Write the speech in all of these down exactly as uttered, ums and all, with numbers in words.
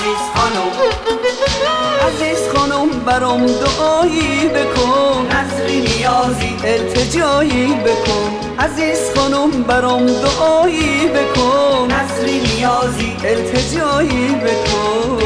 عزیز خانم عزیز خانم برام دعایی بکن، نظری نیازی التجایی بکن. عزیز خانم برام دعایی بکن، نظری نیازی التجایی بکن.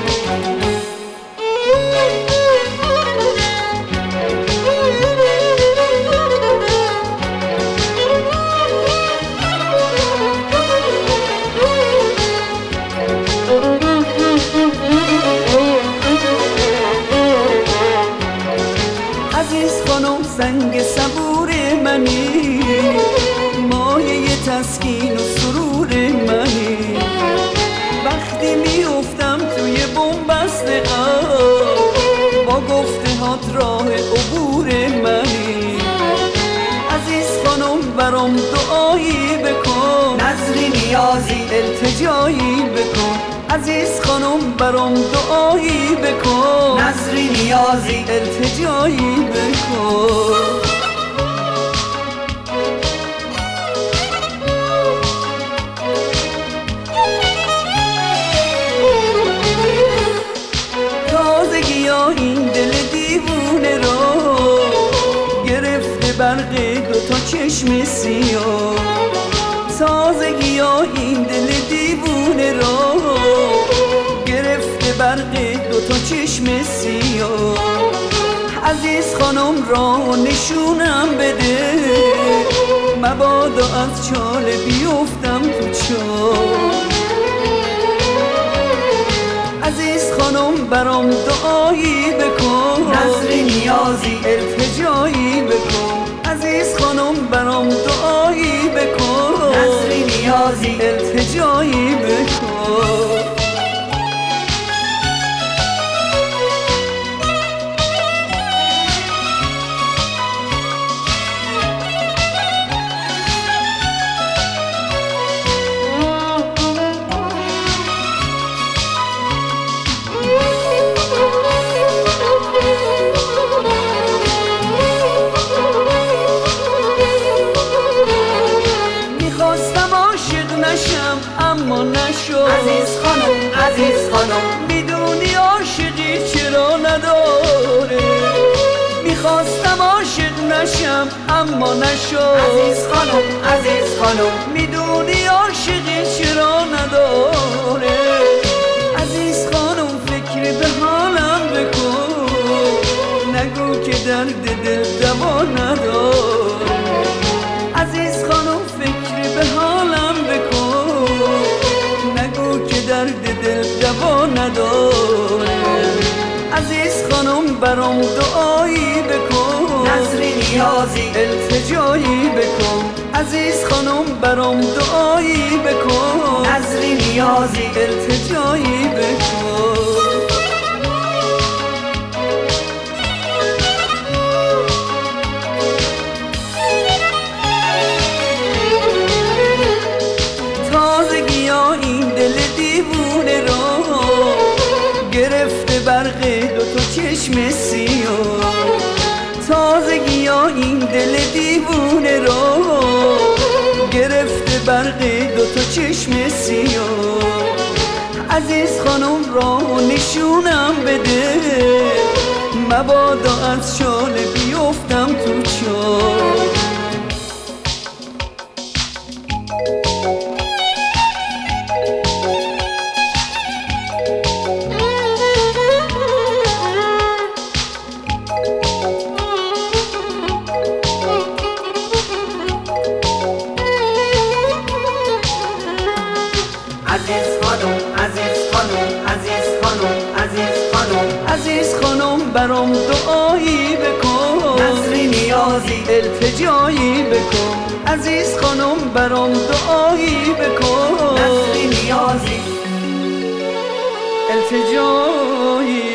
عزیز خانم سنگ صبور منی، مایه تسکین و سرور منی. وقتی میافتم توی بنبست غم، با گفته هات راه عبور منی. عزیز خانم برام دعایی بکن، نظری نیازی التجایی بکن. عزیز خانم برام دعایی بکن، نظری نیازی التجایی بکن. تازگی ها این دل دیوونه رو گرفته برق دوتا چشم سیاه. تازگی ها این دل دیوونه رو گرفته برق دوتا چشم سیاه. عزیز خانم را نشونم بده، مبادا از چاله بیفتم تو چاه. عزیز خانم برام دعایی بکن، نظری نیازی التجایی بکن. عزیز خانم برام دعایی بکن، نظری نیازی التجایی بکن. نشم اما نشو عزیز خانم عزیز خانم میدونی عاشقی چرا نداره. میخواستم عاشق نشم اما نشو عزیز خانم عزیز خانم میدونی عاشقی چرا نداره. عزیز خانم فکر به حالم بکن، نگو که درد دل دوا نداره. عزیز خانم فکر به حالم بکن، نگو که درد دل دوا نداره. عزیز خانم برام دعایی بکن، نظری نیازی التجایی بکن. عزیز خانم برام دعایی بکن، نظری نیازی التجایی بکن. تازگی ها این دل دیوونه رو گرفته برق دوتا چشم سیاه. تازگی ها این دل دیوونه رو گرفته برق دوتا چشم سیاه. عزیز خانم را نشونم بده، مبادا از شاله بیفتم تو چاه. عزیز خانم عزیز خانم عزیز خانم عزیز خانم عزیز خانم برام دعایی بکن، نظری نیازی التجایی بکن. عزیز خانم برام دعایی بکن، نظری نیازی التجایی